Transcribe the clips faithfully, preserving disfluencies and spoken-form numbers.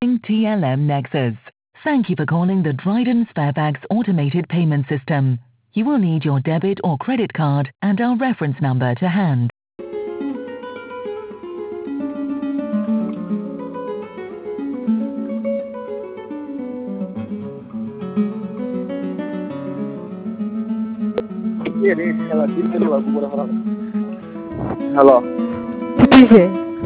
T L M Nexus. Thank you for calling the Dryden Sparebags automated payment system. You will need your debit or credit card and our reference number to hand. Hello. কিসে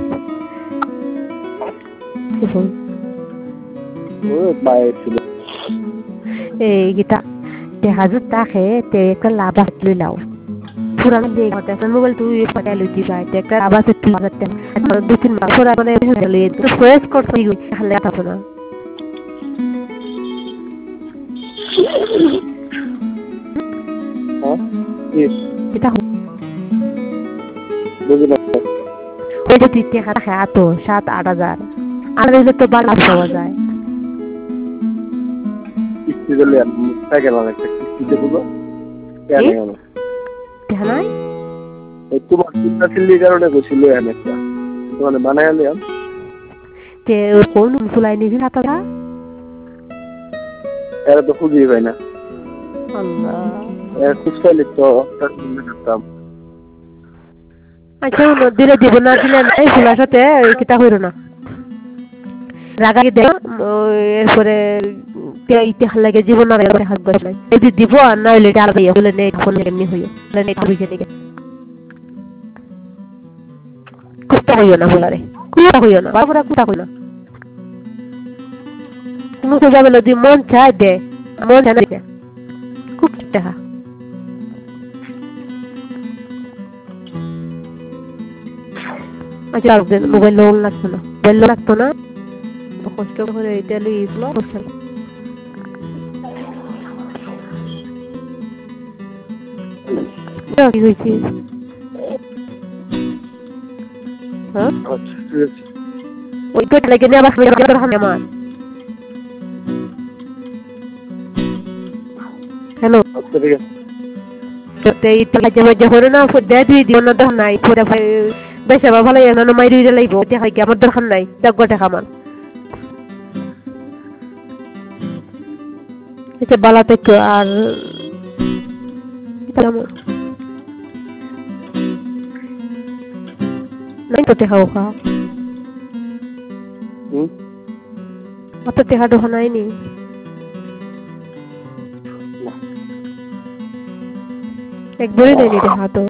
এই গীতা তে হাজত তাকে তে একটা লাভ আসলে লাও পুরানো দিয়ে কথা মোবাইল তুই ফটো লইতি পাই তে একটা আবাস একটু লাগাতে দুই তিন মাস পরে মানে হলে তো ফ্রেশ করতে গই তাহলে কথা না হ্যাঁ এটা বুঝি না ওই যে তিতে খাতা খাতো সাত আট হাজার আর দিলে তো ভালো পাওয়া যায় কিস্তি দিলে টাকা লাগে কিস্তি দেবো তো কেন কেন জানাই এই তোমার চিন্তা চিল্লির কারণে গেছিল একটা মানে বানাই আনলাম তে কোন ফুলাই নিবি খাতাটা এরা তো খুঁজেই পাই না আল্লাহ এর খুঁজতে তো করতাম আচ্ছা দিলে দিব না দিলে নাই ফুলার সাথে কিতা হইল না রাগাই দে এরপরে ইতিহাস লাগে জীবন আর হাত বসে নাই যদি দিব আর না হইলে এটা আলাদা হইলে নেই ফোন এমনি হইও নেই বুঝে নিকে কষ্ট হইও না ফুলারে কুটা হইও না বাবুরা কুটা হইও না তুমি তো যাবে যদি মন চায় দে মন চায় না খুব টাকা আচ্ছা মোবাইল লোন লাগতো না মোবাইল লোন লাগতো না কষ্ট করে এটা লিখল কি হয়েছে হ্যাঁ ওই তো লাগে না বাস আমার হ্যালো তো এই তো কাজে মধ্যে হলো না ফুটে দুই দিন না তো নাই পুরো বেশি ভালো না মাইরি লাইব দেখা কি আমার দরকার নাই টাকা টাকা আমার এটা বালা থেকে আর কেমন নাই তো দেখা ওকা হুম অত দেখা তো নাই নি একবারই নেই নি দেখা তো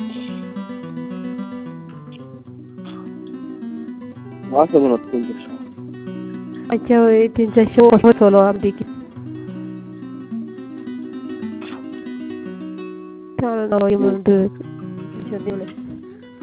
মাসে মনে হচ্ছে আচ্ছা ওই তিন চারশো কত চলো আমি দেখি চলো না ওই মধ্যে